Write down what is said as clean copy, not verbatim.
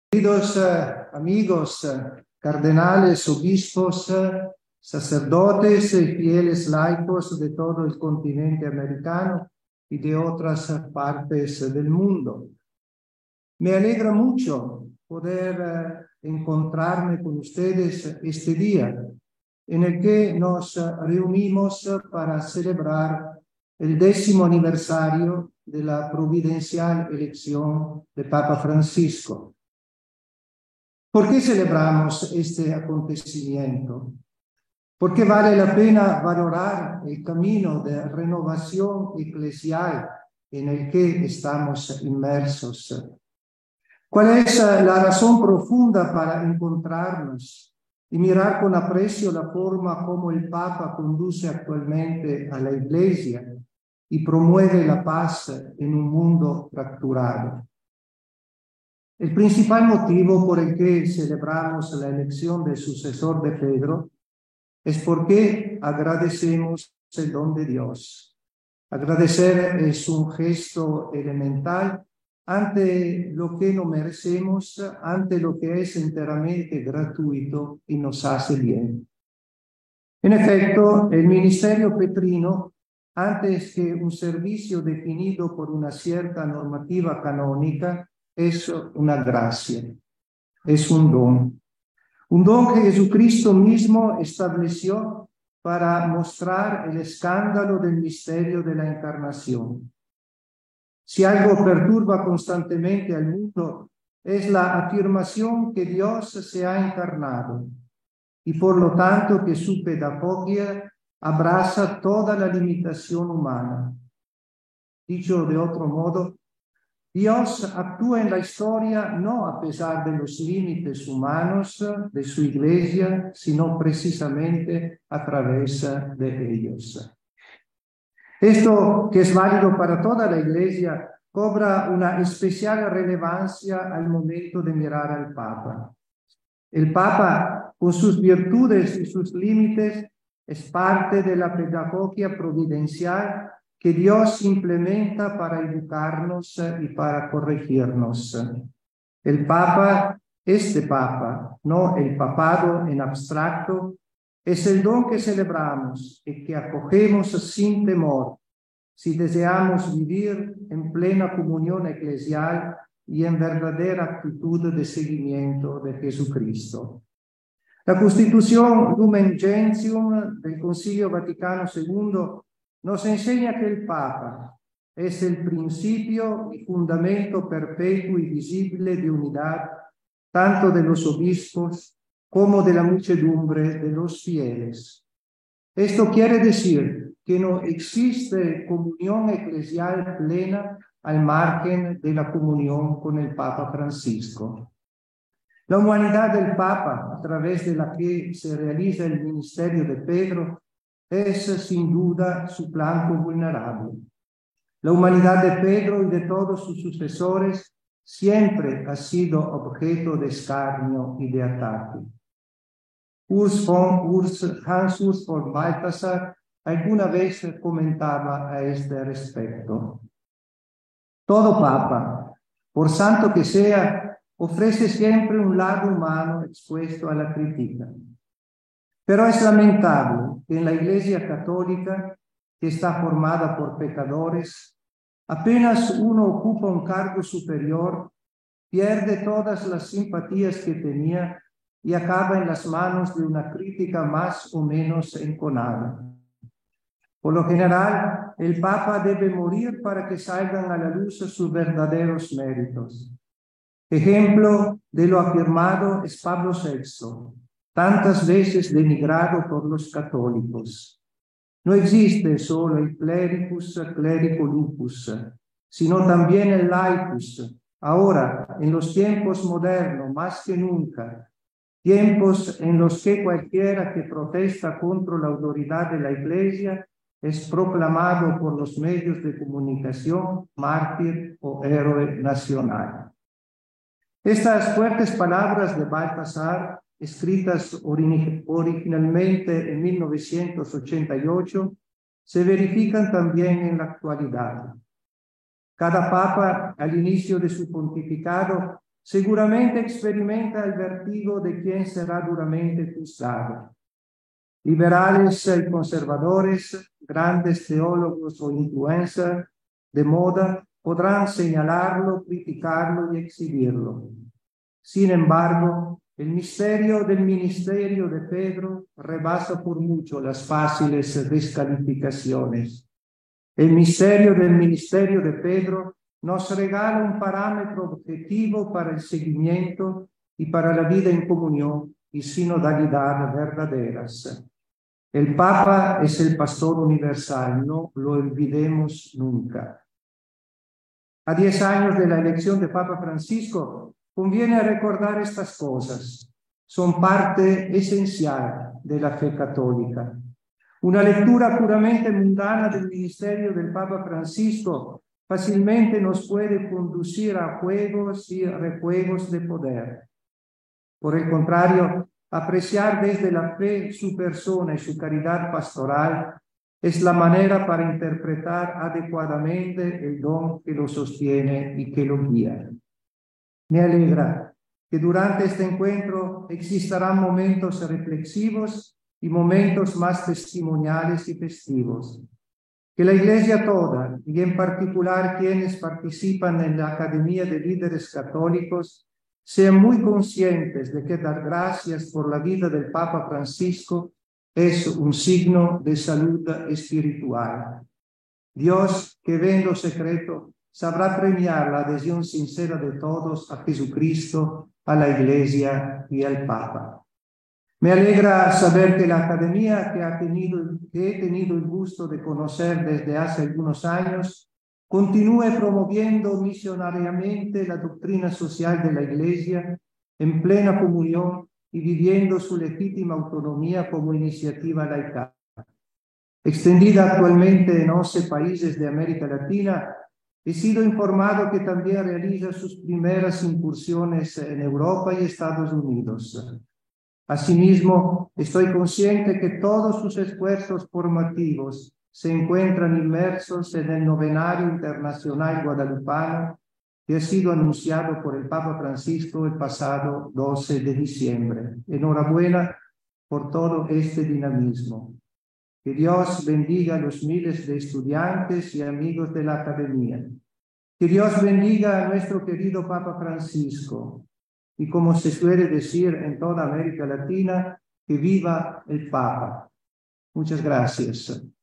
Queridos amigos, cardenales, obispos, sacerdotes y fieles laicos de todo el continente americano y de otras partes del mundo. Me alegra mucho poder encontrarme con ustedes este día en el que nos reunimos para celebrar el 10º aniversario de la providencial elección de Papa Francisco. ¿Por qué celebramos este acontecimiento? Porque vale la pena valorar el camino de renovación eclesial en el que estamos inmersos. ¿Cuál es la razón profunda para encontrarnos y mirar con aprecio la forma como el Papa conduce actualmente a la Iglesia y promueve la paz en un mundo fracturado? El principal motivo por el que celebramos la elección del sucesor de Pedro es porque agradecemos el don de Dios. Agradecer es un gesto elemental ante lo que no merecemos, ante lo que es enteramente gratuito y nos hace bien. En efecto, el ministerio petrino, antes que un servicio definido por una cierta normativa canónica, es una gracia, es un don que Jesucristo mismo estableció para mostrar el escándalo del misterio de la encarnación. Si algo perturba constantemente al mundo, es la afirmación que Dios se ha encarnado y por lo tanto que su pedagogía abraza toda la limitación humana. Dicho de otro modo, Dios actúa en la historia no a pesar de los límites humanos de su Iglesia, sino precisamente a través de ellos. Esto, que es válido para toda la Iglesia, cobra una especial relevancia al momento de mirar al Papa. El Papa, con sus virtudes y sus límites, es parte de la pedagogía providencial que Dios implementa para educarnos y para corregirnos. El Papa, este Papa, no el papado en abstracto, es el don que celebramos y que acogemos sin temor, si deseamos vivir en plena comunión eclesial y en verdadera actitud de seguimiento de Jesucristo. La Constitución Lumen Gentium del Concilio Vaticano II nos enseña que el Papa es el principio y fundamento perpetuo y visible de unidad tanto de los obispos como de la muchedumbre de los fieles. Esto quiere decir que no existe comunión eclesial plena al margen de la comunión con el Papa Francisco. La humanidad del Papa, a través de la que se realiza el ministerio de Pedro, es sin duda su flanco vulnerable. La humanidad de Pedro y de todos sus sucesores siempre ha sido objeto de escarnio y de ataque. Hans Urs von Balthasar alguna vez comentaba a este respecto. Todo Papa, por santo que sea, ofrece siempre un lado humano expuesto a la crítica. Pero es lamentable que en la Iglesia Católica, que está formada por pecadores, apenas uno ocupa un cargo superior, pierde todas las simpatías que tenía y acaba en las manos de una crítica más o menos enconada. Por lo general, el Papa debe morir para que salgan a la luz sus verdaderos méritos. Ejemplo de lo afirmado es Pablo VI, tantas veces denigrado por los católicos. No existe solo el clericus, clerico lupus, sino también el laicus. Ahora, en los tiempos modernos, más que nunca, tiempos en los que cualquiera que protesta contra la autoridad de la Iglesia es proclamado por los medios de comunicación mártir o héroe nacional. Estas fuertes palabras de Balthasar, escritas originalmente en 1988, se verifican también en la actualidad. Cada papa, al inicio de su pontificado, seguramente experimenta el vértigo de quien será duramente juzgado. Liberales y conservadores, grandes teólogos o influencers de moda podrán señalarlo, criticarlo y exhibirlo. Sin embargo, el misterio del ministerio de Pedro rebasa por mucho las fáciles descalificaciones. El misterio del ministerio de Pedro nos regala un parámetro objetivo para el seguimiento y para la vida en comunión y sinodalidad verdaderas. El Papa es el pastor universal, no lo olvidemos nunca. A 10 años de la elección de Papa Francisco, conviene recordar estas cosas. Son parte esencial de la fe católica. Una lectura puramente mundana del ministerio del Papa Francisco fácilmente nos puede conducir a juegos y rejuegos de poder. Por el contrario, apreciar desde la fe su persona y su caridad pastoral es la manera para interpretar adecuadamente el don que lo sostiene y que lo guía. Me alegra que durante este encuentro existarán momentos reflexivos y momentos más testimoniales y festivos. Que la Iglesia toda, y en particular quienes participan en la Academia de Líderes Católicos, sean muy conscientes de que dar gracias por la vida del Papa Francisco es un signo de salud espiritual. Dios, que ve en lo secreto, sabrá premiar la adhesión sincera de todos a Jesucristo, a la Iglesia y al Papa. Me alegra saber que la Academia que he tenido el gusto de conocer desde hace algunos años, continúe promoviendo misionariamente la doctrina social de la Iglesia en plena comunión y viviendo su legítima autonomía como iniciativa laical. Extendida actualmente en 11 países de América Latina, he sido informado que también realiza sus primeras incursiones en Europa y Estados Unidos. Asimismo, estoy consciente que todos sus esfuerzos formativos se encuentran inmersos en el Novenario Internacional Guadalupano que ha sido anunciado por el Papa Francisco el pasado 12 de diciembre. Enhorabuena por todo este dinamismo. Que Dios bendiga a los miles de estudiantes y amigos de la Academia. Que Dios bendiga a nuestro querido Papa Francisco. Y como se suele decir en toda América Latina, que viva el Papa. Muchas gracias.